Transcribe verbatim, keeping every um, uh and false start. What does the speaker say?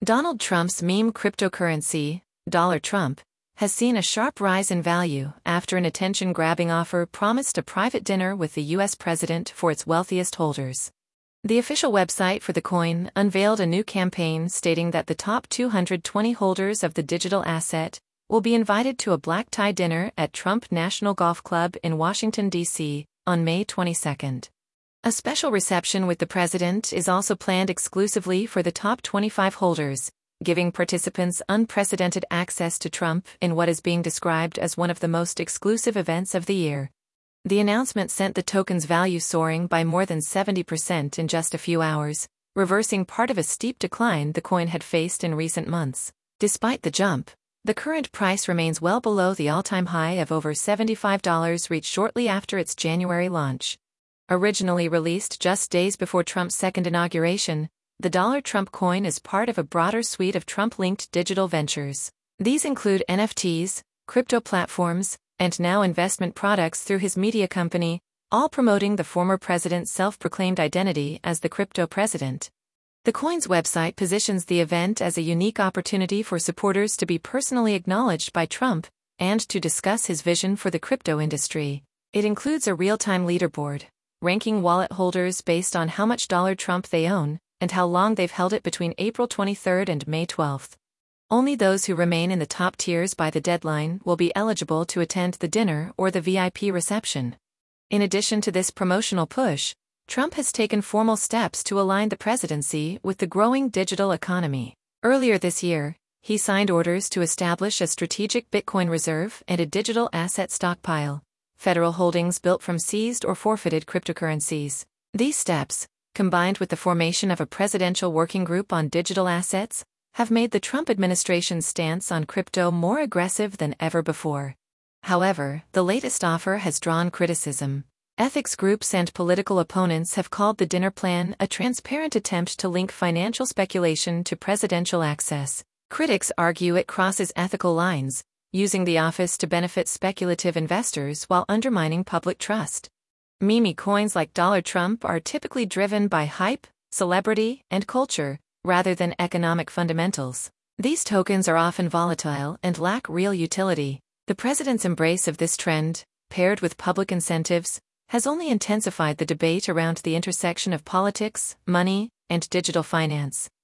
Donald Trump's meme cryptocurrency, Dollar Trump, has seen a sharp rise in value after an attention-grabbing offer promised a private dinner with the U S president for its wealthiest holders. The official website for the coin unveiled a new campaign stating that the top two hundred twenty holders of the digital asset will be invited to a black-tie dinner at Trump National Golf Club in Washington, D C on May twenty-second. A special reception with the president is also planned exclusively for the top twenty-five holders, giving participants unprecedented access to Trump in what is being described as one of the most exclusive events of the year. The announcement sent the token's value soaring by more than seventy percent in just a few hours, reversing part of a steep decline the coin had faced in recent months. Despite the jump, the current price remains well below the all-time high of over seventy-five dollars reached shortly after its January launch. Originally released just days before Trump's second inauguration, the Dollar Trump coin is part of a broader suite of Trump-linked digital ventures. These include N F Ts, crypto platforms, and now investment products through his media company, all promoting the former president's self-proclaimed identity as the crypto president. The coin's website positions the event as a unique opportunity for supporters to be personally acknowledged by Trump and to discuss his vision for the crypto industry. It includes a real-time leaderboard, ranking wallet holders based on how much Dollar Trump they own and how long they've held it between April twenty-third and May twelfth. Only those who remain in the top tiers by the deadline will be eligible to attend the dinner or the V I P reception. In addition to this promotional push, Trump has taken formal steps to align the presidency with the growing digital economy. Earlier this year, he signed orders to establish a strategic Bitcoin reserve and a digital asset stockpile, federal holdings built from seized or forfeited cryptocurrencies. These steps, combined with the formation of a presidential working group on digital assets, have made the Trump administration's stance on crypto more aggressive than ever before. However, the latest offer has drawn criticism. Ethics groups and political opponents have called the dinner plan a transparent attempt to link financial speculation to presidential access. Critics argue it crosses ethical lines, using the office to benefit speculative investors while undermining public trust. Meme coins like Dollar Trump are typically driven by hype, celebrity, and culture, rather than economic fundamentals. These tokens are often volatile and lack real utility. The president's embrace of this trend, paired with public incentives, has only intensified the debate around the intersection of politics, money, and digital finance.